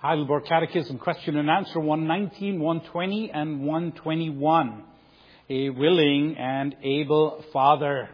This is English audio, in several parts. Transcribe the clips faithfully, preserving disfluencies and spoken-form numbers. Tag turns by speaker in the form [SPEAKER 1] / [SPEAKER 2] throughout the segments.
[SPEAKER 1] Heidelberg Catechism, question and answer one nineteen, one twenty, and one twenty-one. A willing and able Father.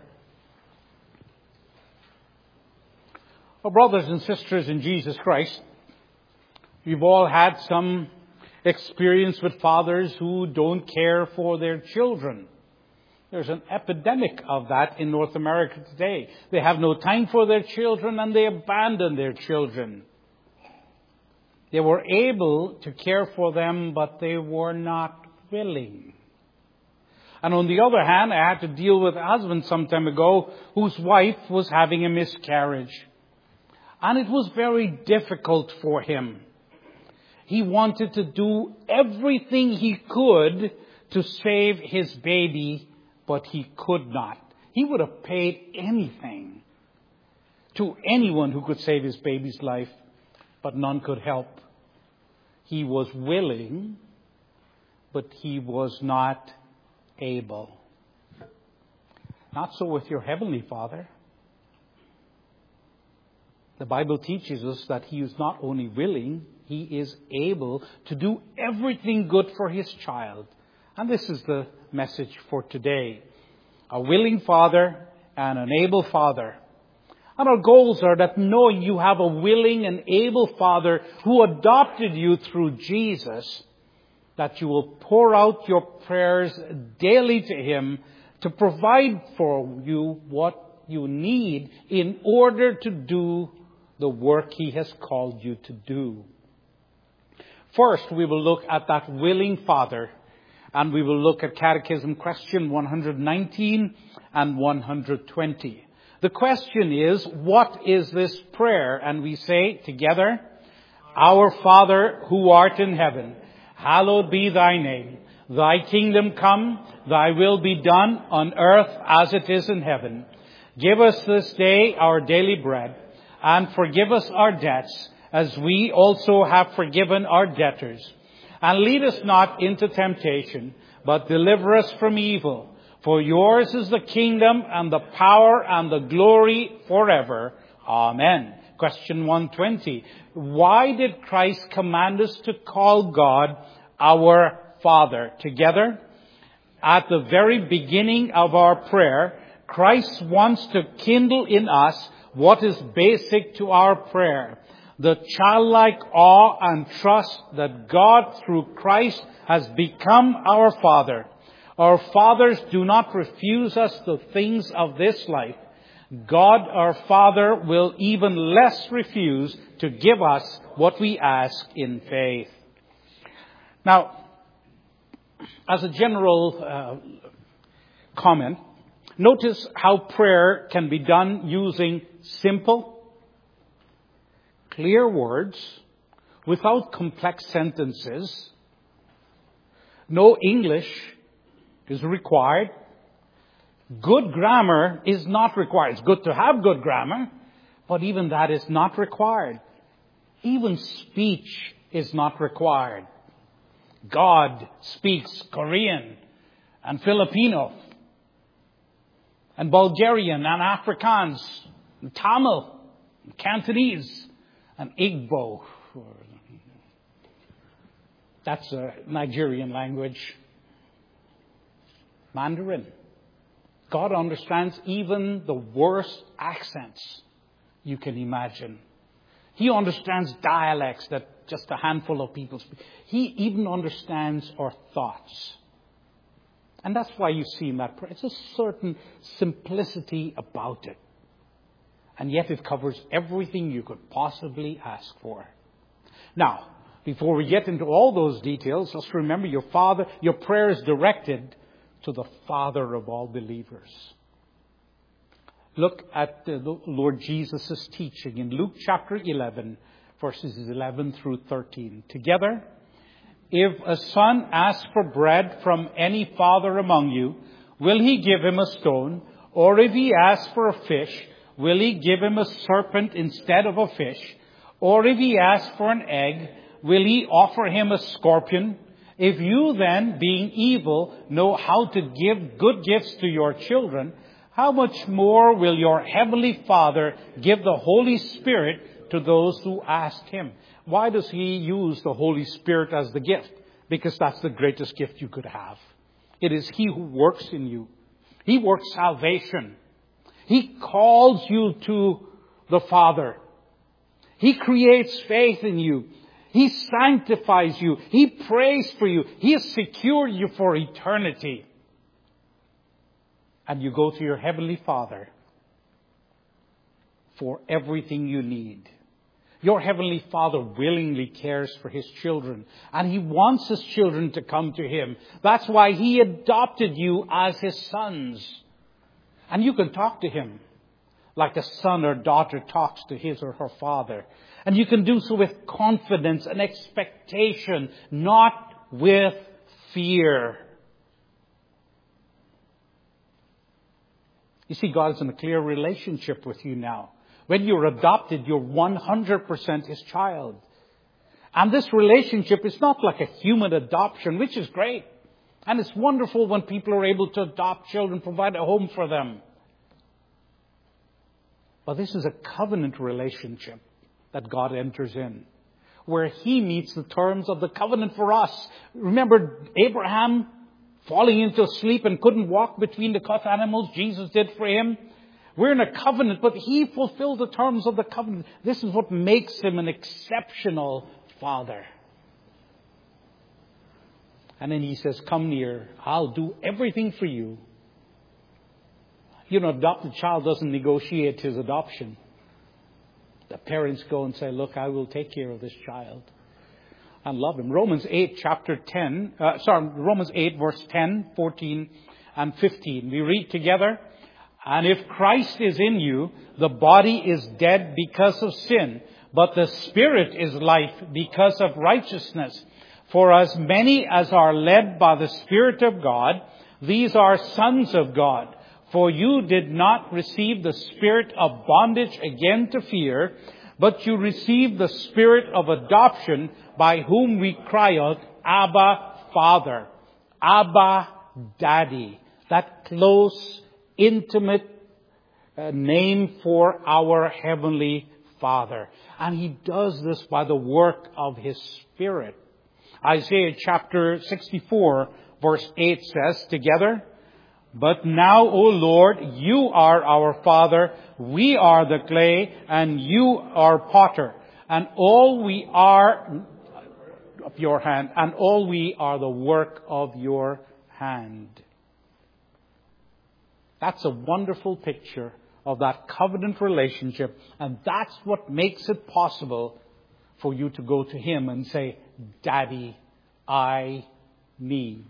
[SPEAKER 1] Well, brothers and sisters in Jesus Christ, we've all had some experience with fathers who don't care for their children. There's an epidemic of that in North America today. They have no time for their children and they abandon their children. They were able to care for them, but they were not willing. And on the other hand, I had to deal with a husband some time ago whose wife was having a miscarriage. And it was very difficult for him. He wanted to do everything he could to save his baby, but he could not. He would have paid anything to anyone who could save his baby's life, but none could help. He was willing, but he was not able. Not so with your Heavenly Father. The Bible teaches us that He is not only willing, He is able to do everything good for His child. And this is the message for today. A willing Father and an able Father. And our goals are that knowing you have a willing and able Father who adopted you through Jesus, that you will pour out your prayers daily to Him to provide for you what you need in order to do the work He has called you to do. First, we will look at that willing Father, and we will look at Catechism question one nineteen and one twenty. The question is, what is this prayer? And we say together, Our Father who art in heaven, hallowed be thy name. Thy kingdom come, thy will be done on earth as it is in heaven. Give us this day our daily bread, and forgive us our debts, as we also have forgiven our debtors. And lead us not into temptation, but deliver us from evil. For yours is the kingdom and the power and the glory forever. Amen. Question one twenty. Why did Christ command us to call God our Father? Together, at the very beginning of our prayer, Christ wants to kindle in us what is basic to our prayer. The childlike awe and trust that God through Christ has become our Father. Our fathers do not refuse us the things of this life. God our Father will even less refuse to give us what we ask in faith. Now, as a general uh, comment, notice how prayer can be done using simple, clear words without complex sentences. No English is required. Good grammar is not required. It's good to have good grammar, but even that is not required. Even speech is not required. God speaks Korean and Filipino and Bulgarian and Afrikaans and Tamil and Cantonese and Igbo. That's a Nigerian language. Mandarin. God understands even the worst accents you can imagine. He understands dialects that just a handful of people speak. He even understands our thoughts. And that's why you see in that prayer, it's a certain simplicity about it. And yet it covers everything you could possibly ask for. Now, before we get into all those details, just remember your Father, your prayer is directed to the Father of all believers. Look at the Lord Jesus' teaching in Luke chapter eleven, verses eleven through thirteen. Together, if a son asks for bread from any father among you, will he give him a stone? Or if he asks for a fish, will he give him a serpent instead of a fish? Or if he asks for an egg, will he offer him a scorpion? If you then, being evil, know how to give good gifts to your children, how much more will your heavenly Father give the Holy Spirit to those who ask Him? why does He use the Holy Spirit as the gift? Because that's the greatest gift you could have. It is He who works in you. He works salvation. He calls you to the Father. He creates faith in you. He sanctifies you. He prays for you. He has secured you for eternity. And you go to your Heavenly Father for everything you need. Your Heavenly Father willingly cares for His children. And He wants His children to come to Him. That's why He adopted you as His sons. And you can talk to Him like a son or daughter talks to his or her father. And you can do so with confidence and expectation, not with fear. You see, God is in a clear relationship with you now. When you're adopted, you're one hundred percent His child. And this relationship is not like a human adoption, which is great. And it's wonderful when people are able to adopt children, provide a home for them. But this is a covenant relationship that God enters in, where He meets the terms of the covenant for us. Remember Abraham falling into sleep and couldn't walk between the cut animals? Jesus did for him. We're in a covenant, but He fulfilled the terms of the covenant. This is what makes Him an exceptional Father. And then He says, come near. I'll do everything for you. You know, adopted child doesn't negotiate his adoption. The parents go and say, look, I will take care of this child and love him. Romans eight, chapter ten, uh, sorry, Romans eight, verse ten, fourteen, and fifteen. We read together. And if Christ is in you, the body is dead because of sin, but the Spirit is life because of righteousness. For as many as are led by the Spirit of God, these are sons of God. For you did not receive the spirit of bondage again to fear, but you received the Spirit of adoption, by whom we cry out, Abba, Father. Abba, Daddy. That close, intimate uh, name for our Heavenly Father. And He does this by the work of His Spirit. Isaiah chapter sixty-four, verse eight says, together, but now, O Lord, you are our Father, we are the clay, and you are potter, and all we are of your hand, and all we are the work of your hand. That's a wonderful picture of that covenant relationship, and that's what makes it possible for you to go to Him and say, Daddy, I need.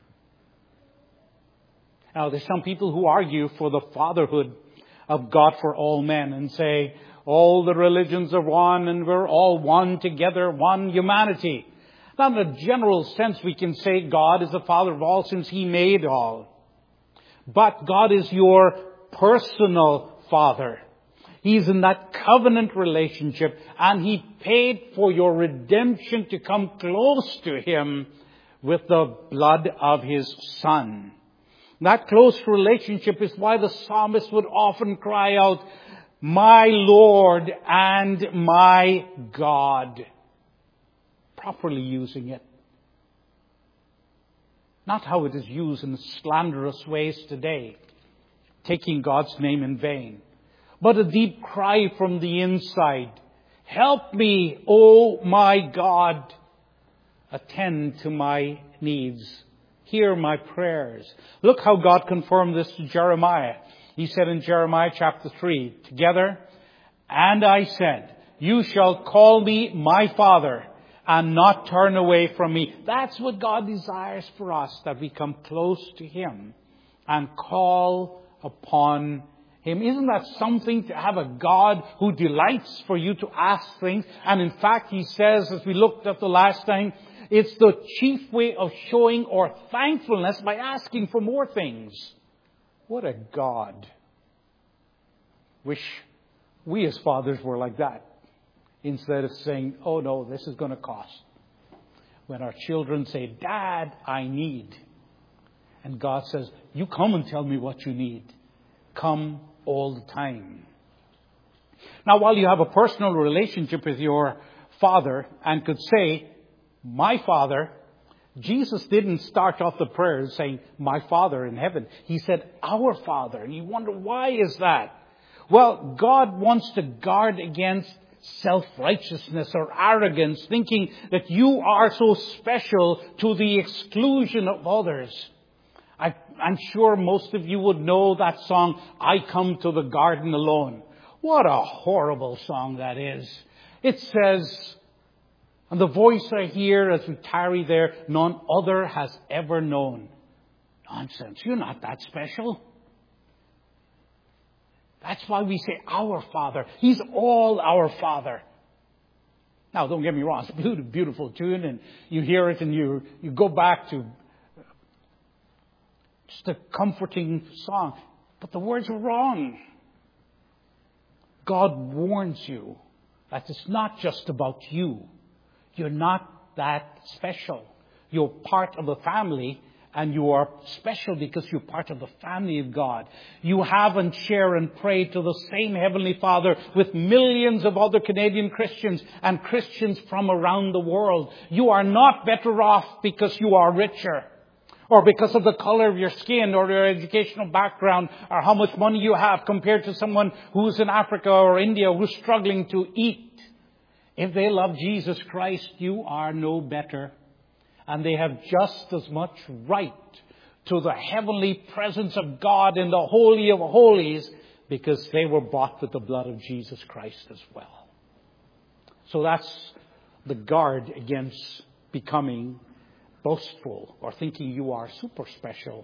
[SPEAKER 1] Now, there's some people who argue for the fatherhood of God for all men and say, all the religions are one and we're all one together, one humanity. Now, in a general sense, we can say God is the Father of all since He made all. But God is your personal Father. He's in that covenant relationship, and He paid for your redemption to come close to Him with the blood of His Son. That close relationship is why the psalmist would often cry out, my Lord and my God. Properly using it. Not how it is used in slanderous ways today, taking God's name in vain. But a deep cry from the inside. Help me, O my God. Attend to my needs. Hear my prayers. Look how God confirmed this to Jeremiah. He said in Jeremiah chapter three, together, and I said, you shall call me my Father and not turn away from me. That's what God desires for us, that we come close to Him and call upon Him. Isn't that something to have a God who delights for you to ask things? And in fact, He says, as we looked at the last time, it's the chief way of showing our thankfulness by asking for more things. What a God. Wish we as fathers were like that. Instead of saying, oh no, this is going to cost. When our children say, Dad, I need. And God says, you come and tell me what you need. Come all the time. Now, while you have a personal relationship with your Father and could say, my Father, Jesus didn't start off the prayer saying, my Father in heaven. He said, our Father. And you wonder, why is that? Well, God wants to guard against self-righteousness or arrogance, thinking that you are so special to the exclusion of others. I, I'm sure most of you would know that song, I Come to the Garden Alone. What a horrible song that is. It says, and the voice I hear as we tarry there, none other has ever known. Nonsense. You're not that special. That's why we say our Father. He's all our Father. Now, don't get me wrong. It's a beautiful, beautiful tune, and you hear it and you, you go back to just a comforting song. But the words are wrong. God warns you that it's not just about you. You're not that special. You're part of the family, and you are special because you're part of the family of God. You have and share and pray to the same Heavenly Father with millions of other Canadian Christians and Christians from around the world. You are not better off because you are richer, or because of the color of your skin, or your educational background, or how much money you have compared to someone who's in Africa or India who's struggling to eat. If they love Jesus Christ, you are no better. And they have just as much right to the heavenly presence of God in the Holy of Holies, because they were bought with the blood of Jesus Christ as well. So that's the guard against becoming boastful or thinking you are super special.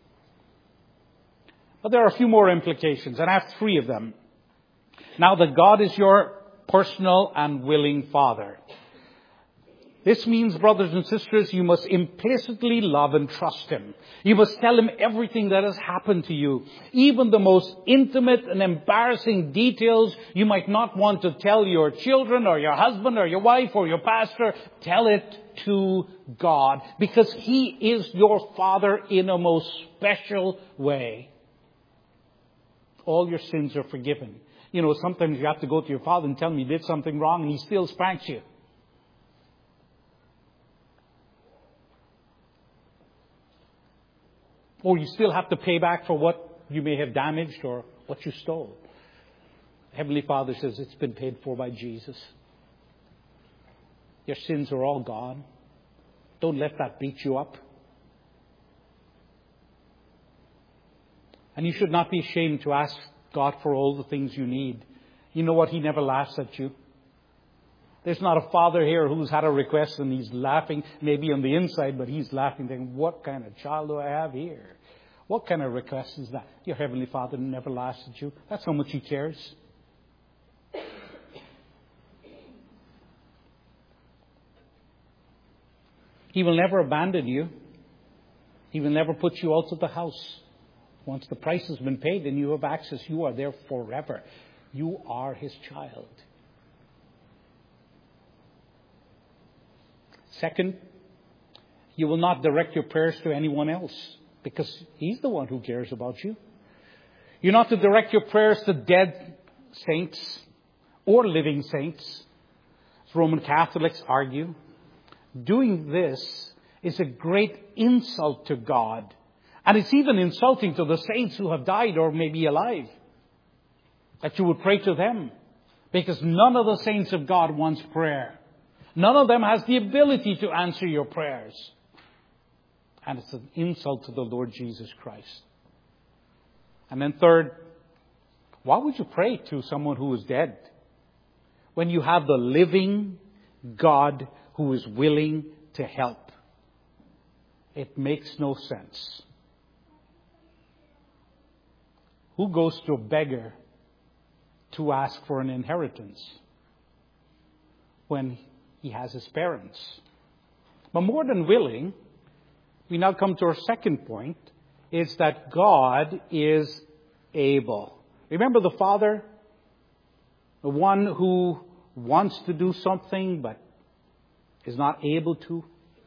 [SPEAKER 1] But there are a few more implications, and I have three of them. Now that God is your personal and willing Father. This means, brothers and sisters, you must implicitly love and trust Him. You must tell Him everything that has happened to you. Even the most intimate and embarrassing details you might not want to tell your children or your husband or your wife or your pastor. Tell it to God, because He is your Father in a most special way. All your sins are forgiven. You know, sometimes you have to go to your father and tell him you did something wrong, and he still spanks you. Or you still have to pay back for what you may have damaged or what you stole. Heavenly Father says it's been paid for by Jesus. Your sins are all gone. Don't let that beat you up. And you should not be ashamed to ask God for all the things you need. You know what? He never laughs at you. There's not a father here who's had a request and he's laughing, maybe on the inside, but he's laughing, thinking, what kind of child do I have here? What kind of request is that? Your Heavenly Father never laughs at you. That's how much He cares. He will never abandon you. He will never put you out of the house. Once the price has been paid and you have access, you are there forever. You are His child. Second, you will not direct your prayers to anyone else, because He's the one who cares about you. You're not to direct your prayers to dead saints or living saints, as Roman Catholics argue. Doing this is a great insult to God. And it's even insulting to the saints who have died or may be alive, that you would pray to them. Because none of the saints of God wants prayer. None of them has the ability to answer your prayers. And it's an insult to the Lord Jesus Christ. And then third, why would you pray to someone who is dead when you have the living God who is willing to help? It makes no sense. Who goes to a beggar to ask for an inheritance when he has his parents? But more than willing, we now come to our second point, is that God is able. Remember the Father? The one who wants to do something but is not able to?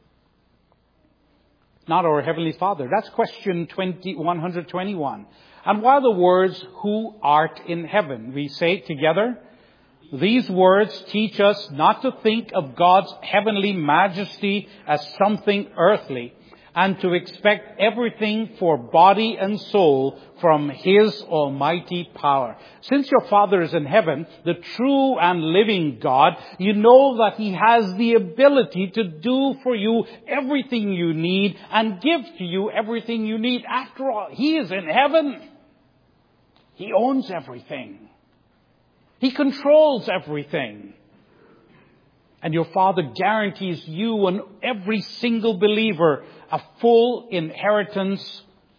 [SPEAKER 1] Not our Heavenly Father. That's question one twenty-one. And while the words, who art in heaven, we say together, These words teach us not to think of God's heavenly majesty as something earthly, and to expect everything for body and soul from His almighty power. Since your Father is in heaven, the true and living God, you know that He has the ability to do for you everything you need and give to you everything you need. After all, He is in heaven. He owns everything. He controls everything. And your Father guarantees you and every single believer a full inheritance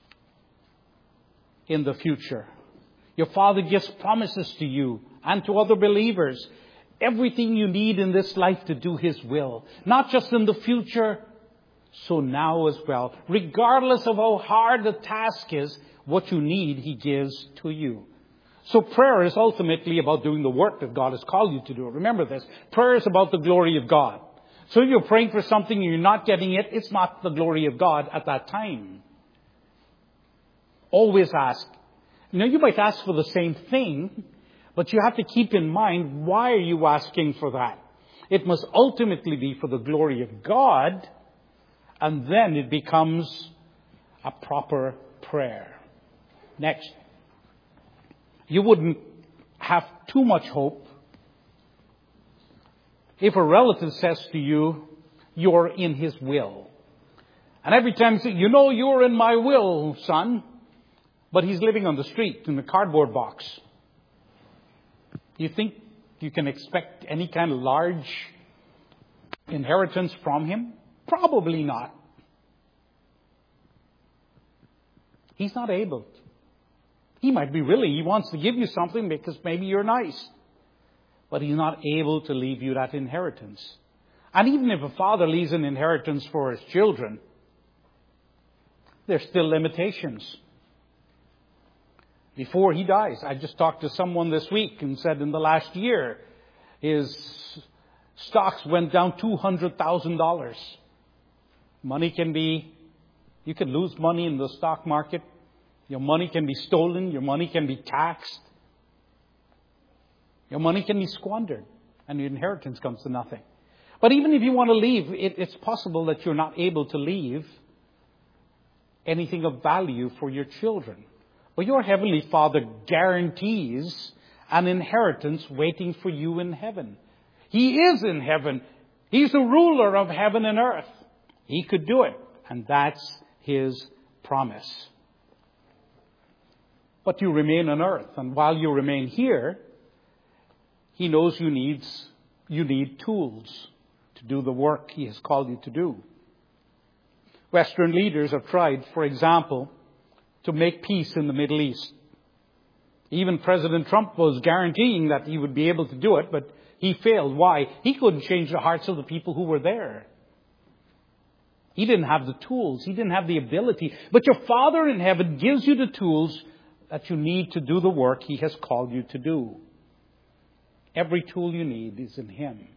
[SPEAKER 1] in the future. Your Father gives promises to you and to other believers. Everything you need in this life to do His will. Not just in the future, so now as well. Regardless of how hard the task is, what you need, He gives to you. So prayer is ultimately about doing the work that God has called you to do. Remember this. Prayer is about the glory of God. So if you're praying for something and you're not getting it, it's not the glory of God at that time. Always ask. You know, you might ask for the same thing, but you have to keep in mind, why are you asking for that? It must ultimately be for the glory of God, and then it becomes a proper prayer. Next. You wouldn't have too much hope if a relative says to you, you're in his will. And every time you say, you know you're in my will, son, but he's living on the street in a cardboard box. You think you can expect any kind of large inheritance from him? Probably not. He's not able to. He might be willing. He wants to give you something because maybe you're nice. But He's not able to leave you that inheritance. And even if a father leaves an inheritance for his children, there's still limitations. Before he dies, I just talked to someone this week and said in the last year, his stocks went down two hundred thousand dollars. Money can be, you can lose money in the stock market. Your money can be stolen. Your money can be taxed. Your money can be squandered. And your inheritance comes to nothing. But even if you want to leave, it, it's possible that you're not able to leave anything of value for your children. But your Heavenly Father guarantees an inheritance waiting for you in heaven. He is in heaven. He's the ruler of heaven and earth. He could do it. And that's His promise. But you remain on earth. And while you remain here, He knows you needs, you need tools to do the work He has called you to do. Western leaders have tried, for example, to make peace in the Middle East. Even President Trump was guaranteeing that he would be able to do it, but he failed. Why? He couldn't change the hearts of the people who were there. He didn't have the tools. He didn't have the ability. But your Father in heaven gives you the tools that you need to do the work He has called you to do. Every tool you need is in Him.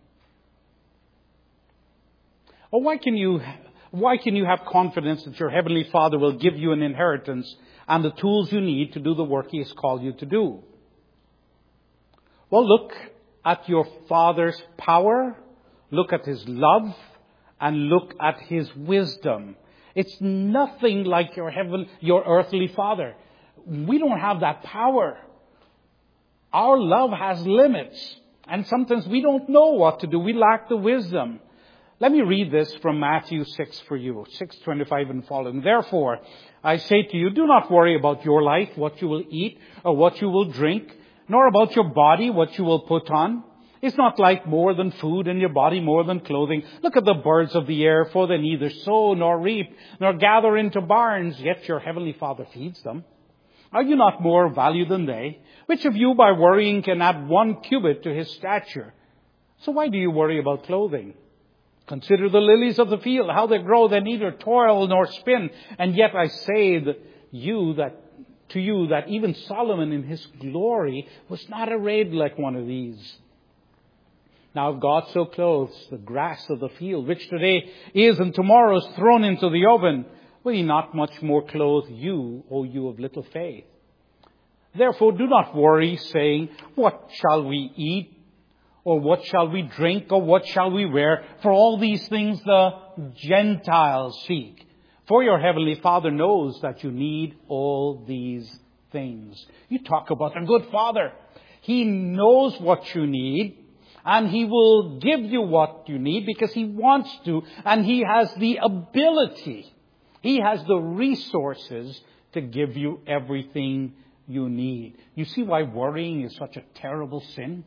[SPEAKER 1] Or why can you, why can you have confidence that your Heavenly Father will give you an inheritance and the tools you need to do the work He has called you to do? Well, look at your Father's power, look at His love, and look at His wisdom. It's nothing like your heaven, your earthly Father. We don't have that power. Our love has limits. And sometimes we don't know what to do. We lack the wisdom. Let me read this from Matthew six for you. six twenty-five and following. Therefore, I say to you, do not worry about your life, what you will eat or what you will drink, nor about your body, what you will put on. Is not life more than food, and your body more than clothing? Look at the birds of the air, for they neither sow nor reap, nor gather into barns, yet your heavenly Father feeds them. Are you not more value than they? Which of you by worrying can add one cubit to his stature? So why do you worry about clothing? Consider the lilies of the field, how they grow, they neither toil nor spin. And yet I say that you that to you that even Solomon in his glory was not arrayed like one of these. Now if God so clothes the grass of the field, which today is and tomorrow is thrown into the oven, will He not much more clothe you, O you of little faith? Therefore do not worry, saying, what shall we eat? or what shall we drink, or what shall we wear? For all these things the Gentiles seek. For your heavenly Father knows that you need all these things. You talk about a good Father. He knows what you need, and He will give you what you need because He wants to, and He has the ability. He has the resources to give you everything you need. You see why worrying is such a terrible sin?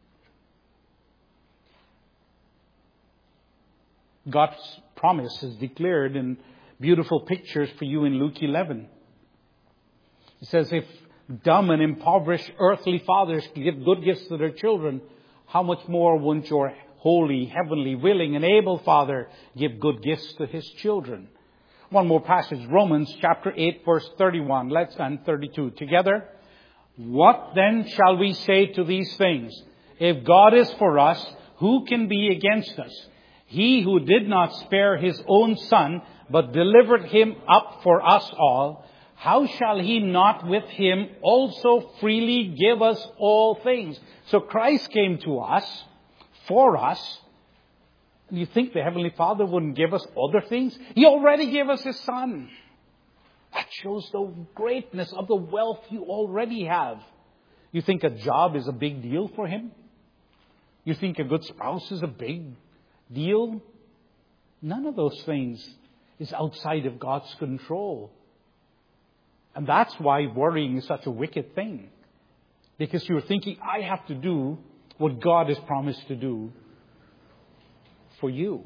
[SPEAKER 1] God's promise is declared in beautiful pictures for you in Luke eleven. It says, if dumb and impoverished earthly fathers can give good gifts to their children, how much more won't your holy, heavenly, willing and able Father give good gifts to His children? One more passage, Romans chapter eight, verse thirty-one. Let's and thirty-two together. What then shall we say to these things? If God is for us, who can be against us? He who did not spare His own Son, but delivered Him up for us all, how shall He not with Him also freely give us all things? So Christ came to us, for us. And you think the Heavenly Father wouldn't give us other things? He already gave us His Son. That shows the greatness of the wealth you already have. You think a job is a big deal for Him? You think a good spouse is a big deal? None of those things is outside of God's control. And that's why worrying is such a wicked thing. Because you're thinking, I have to do what God has promised to do for you.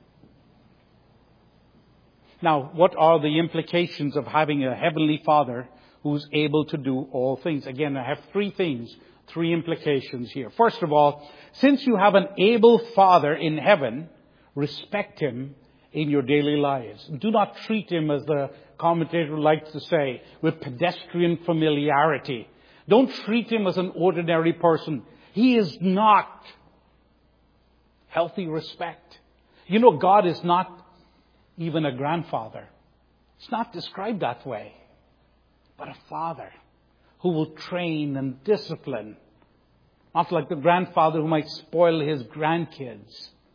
[SPEAKER 1] Now, what are the implications of having a heavenly Father who's able to do all things? Again, I have three things, three implications here. First of all, since you have an able Father in heaven, respect Him in your daily lives. Do not treat Him, as the commentator likes to say, with pedestrian familiarity. Don't treat Him as an ordinary person. He is not. Healthy respect. You know, God is not even a grandfather. It's not described that way. But a father who will train and discipline. Not like the grandfather who might spoil his grandkids.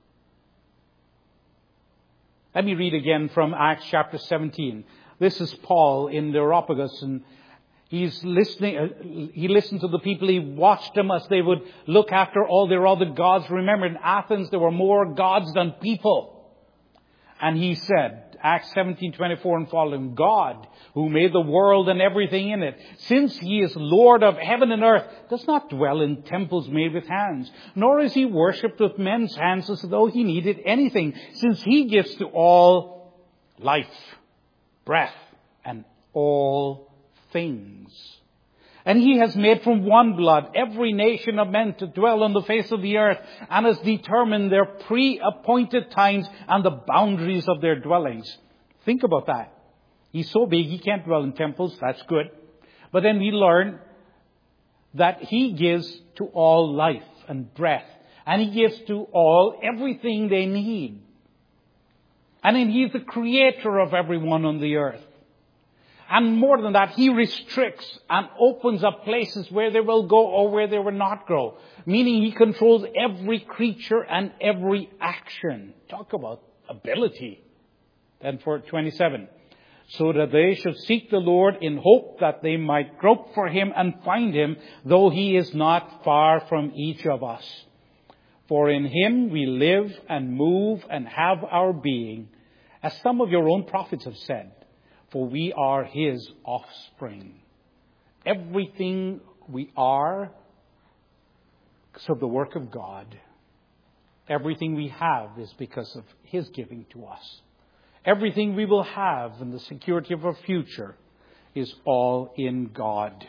[SPEAKER 1] Let me read again from Acts chapter seventeen. This is Paul in the Areopagus, and he's listening. Uh, he listened to the people. He watched them as they would look after all their other gods. Remember, in Athens there were more gods than people. And he said, Acts seventeen twenty-four and following, God, who made the world and everything in it, since He is Lord of heaven and earth, does not dwell in temples made with hands, nor is He worshipped with men's hands as though He needed anything, since He gives to all life, breath, and all things. And He has made from one blood every nation of men to dwell on the face of the earth, and has determined their pre-appointed times and the boundaries of their dwellings. Think about that. He's so big, He can't dwell in temples. That's good. But then we learn that He gives to all life and breath. And He gives to all everything they need. And then He's the creator of everyone on the earth. And more than that, He restricts and opens up places where they will go or where they will not go. Meaning He controls every creature and every action. Talk about ability. Then for twenty-seven. So that they should seek the Lord in hope that they might grope for Him and find Him, though He is not far from each of us. For in Him we live and move and have our being, as some of your own prophets have said. For we are His offspring. Everything we are is of the work of God. Everything we have is because of His giving to us. Everything we will have in the security of our future is all in God.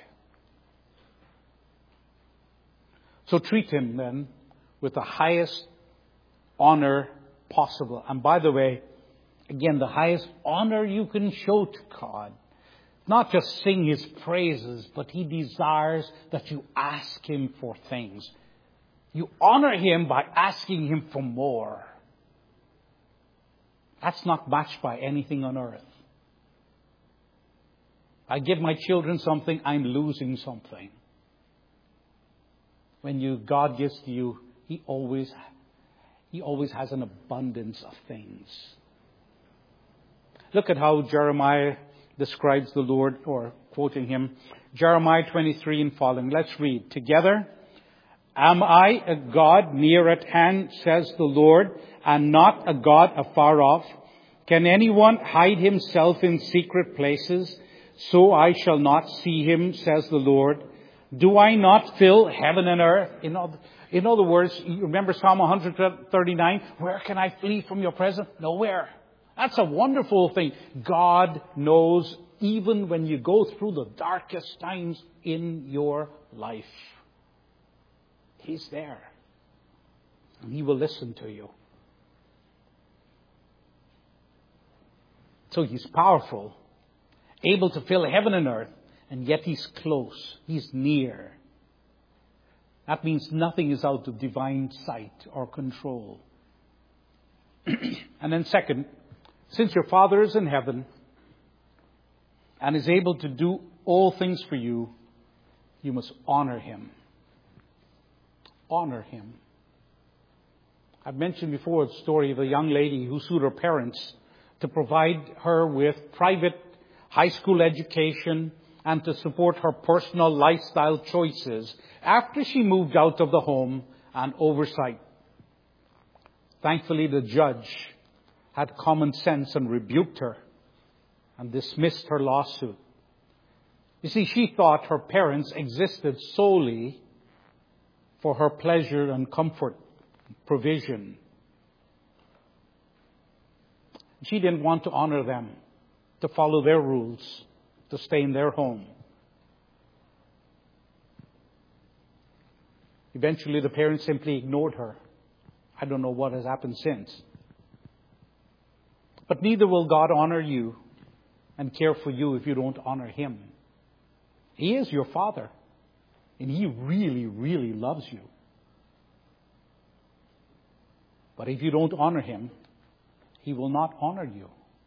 [SPEAKER 1] So treat Him then with the highest honor possible. And by the way, again, the highest honor you can show to God. Not just sing His praises, but He desires that you ask Him for things. You honor Him by asking Him for more. That's not matched by anything on earth. I give my children something, I'm losing something. When you God gives to you, He always, He always has an abundance of things. Look at how Jeremiah describes the Lord, or quoting him, Jeremiah twenty-three and following. Let's read together. Am I a God near at hand, says the Lord, and not a God afar off? Can anyone hide himself in secret places? So I shall not see him, says the Lord. Do I not fill heaven and earth? In other, in other words, you remember Psalm one thirty-nine? Where can I flee from your presence? Nowhere. That's a wonderful thing. God knows even when you go through the darkest times in your life. He's there. And He will listen to you. So He's powerful, able to fill heaven and earth, and yet He's close. He's near. That means nothing is out of divine sight or control. And then second, since your Father is in heaven and is able to do all things for you, you must honor Him. Honor Him. I've mentioned before the story of a young lady who sued her parents to provide her with private high school education and to support her personal lifestyle choices after she moved out of the home and oversight. Thankfully, the judge had common sense and rebuked her and dismissed her lawsuit. You see, she thought her parents existed solely for her pleasure and comfort, provision. She didn't want to honor them, to follow their rules, to stay in their home. Eventually, the parents simply ignored her. I don't know what has happened since. But neither will God honor you and care for you if you don't honor Him. He is your Father, and He really, really loves you. But if you don't honor Him, He will not honor you.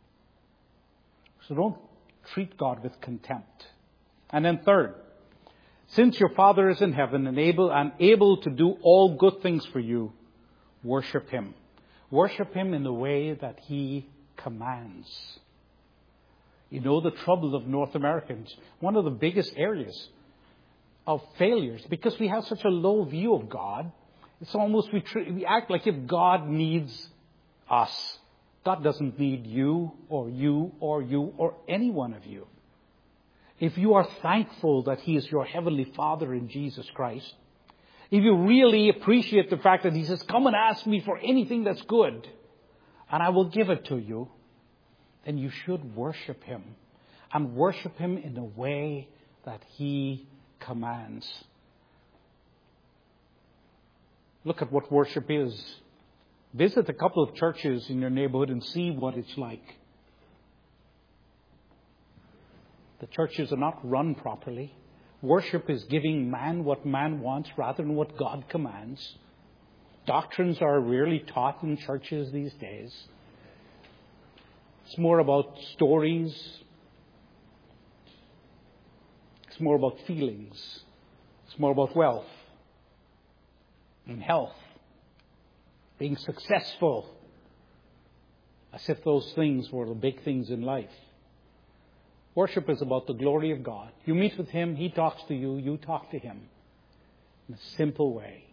[SPEAKER 1] So don't treat God with contempt. And then third, since your Father is in heaven and able, and able to do all good things for you, worship Him. Worship Him in the way that He commands. You know, the trouble of North Americans, one of the biggest areas of failures, because we have such a low view of God, it's almost we, tr- we act like if God needs us. God doesn't need you or you or you or any one of you. If you are thankful that He is your Heavenly Father in Jesus Christ, if you really appreciate the fact that He says, come and ask me for anything that's good, and I will give it to you, then you should worship Him. And worship Him in the way that He commands. Look at what worship is. Visit a couple of churches in your neighborhood and see what it's like. The churches are not run properly. Worship is giving man what man wants rather than what God commands. Doctrines are rarely taught in churches these days. It's more about stories. It's more about feelings. It's more about wealth and health. Being successful. As if those things were the big things in life. Worship is about the glory of God. You meet with Him, He talks to you, you talk to Him. In a simple way.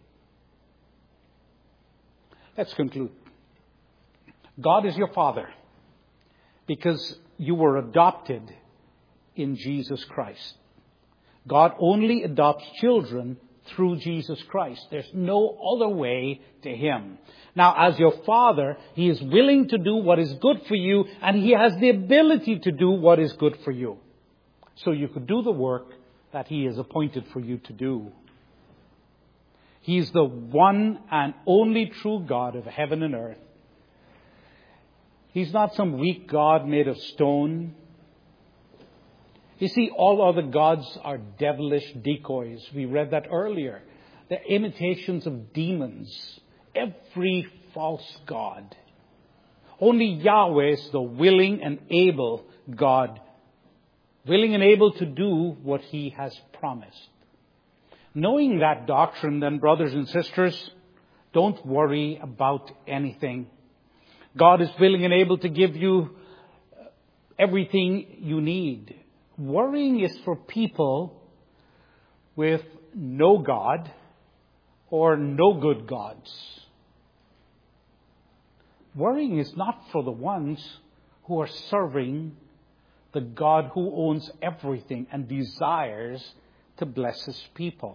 [SPEAKER 1] Let's conclude. God is your Father because you were adopted in Jesus Christ. God only adopts children through Jesus Christ. There's no other way to Him. Now, as your Father, He is willing to do what is good for you, and He has the ability to do what is good for you. So you could do the work that He has appointed for you to do. He is the one and only true God of heaven and earth. He's not some weak God made of stone. You see, all other gods are devilish decoys. We read that earlier. They're imitations of demons. Every false god. Only Yahweh is the willing and able God. Willing and able to do what He has promised. Knowing that doctrine, then, brothers and sisters, Don't worry about anything. God is willing and able to give you everything you need. Worrying is for people with no God or no good gods. Worrying is not for the ones who are serving the God who owns everything and desires to bless His people.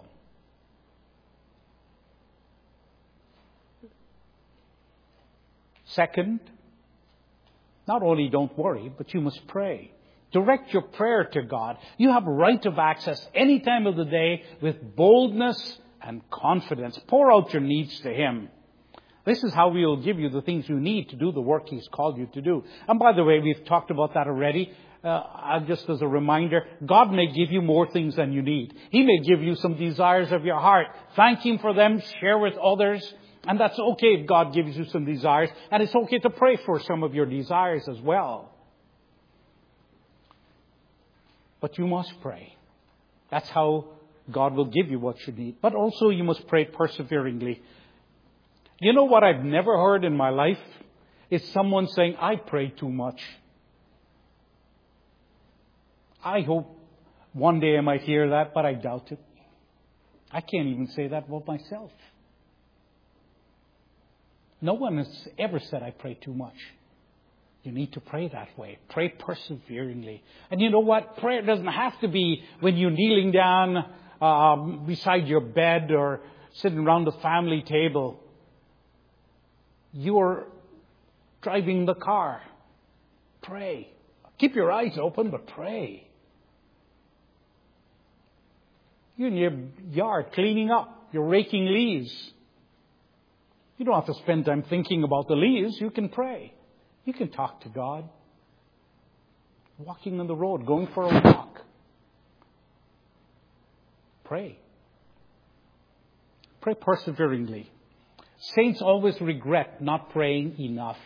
[SPEAKER 1] Second, not only don't worry, but you must pray. Direct your prayer to God. You have right of access any time of the day with boldness and confidence. Pour out your needs to Him. This is how He will give you the things you need to do the work He's called you to do. And by the way, we've talked about that already. Uh, just as a reminder, God may give you more things than you need. He may give you some desires of your heart. Thank Him for them. Share with others. And that's okay if God gives you some desires. And it's okay to pray for some of your desires as well. But you must pray. That's how God will give you what you need. But also you must pray perseveringly. You know what I've never heard in my life? Is someone saying, I pray too much. I hope one day I might hear that, but I doubt it. I can't even say that about myself. No one has ever said I pray too much. You need to pray that way. Pray perseveringly. And you know what? Prayer doesn't have to be when you're kneeling down uh, beside your bed or sitting around the family table. You're driving the car. Pray. Keep your eyes open, but pray. You're in your yard cleaning up. You're raking leaves. You don't have to spend time thinking about the leaves. You can pray. You can talk to God. Walking on the road, going for a walk. Pray. Pray perseveringly. Saints always regret not praying enough.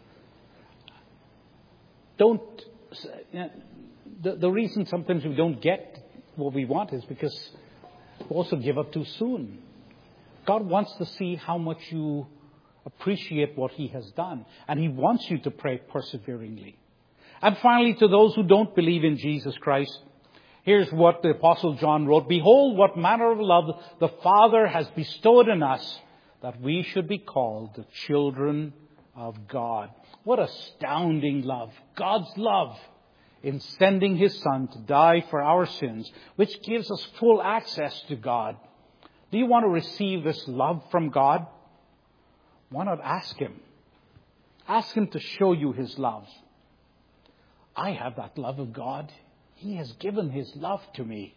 [SPEAKER 1] Don't. The, the reason sometimes we don't get what we want is because we also give up too soon. God wants to see how much you appreciate what He has done. And He wants you to pray perseveringly. And finally, to those who don't believe in Jesus Christ, here's what the Apostle John wrote. Behold, what manner of love the Father has bestowed on us, that we should be called the children of God. What astounding love. God's love in sending His Son to die for our sins, which gives us full access to God. Do you want to receive this love from God? Why not ask Him? Ask Him to show you His love. I have that love of God. He has given His love to me.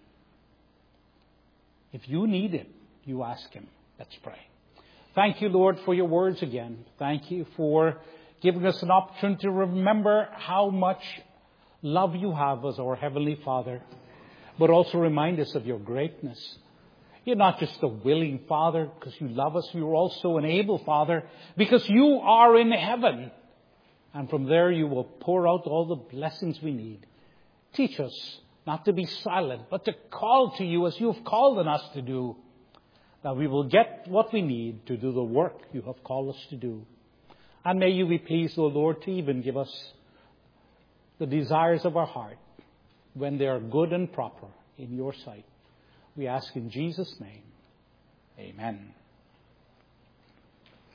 [SPEAKER 1] If you need it, you ask Him. Let's pray. Thank you, Lord, for your words again. Thank you for giving us an opportunity to remember how much love you have as our Heavenly Father, but also remind us of your greatness. You're not just a willing Father because you love us. You're also an able Father because you are in heaven. And from there you will pour out all the blessings we need. Teach us not to be silent, but to call to you as you have called on us to do. That we will get what we need to do the work you have called us to do. And may you be pleased, O Lord, to even give us the desires of our heart when they are good and proper in your sight. We ask in Jesus' name. Amen.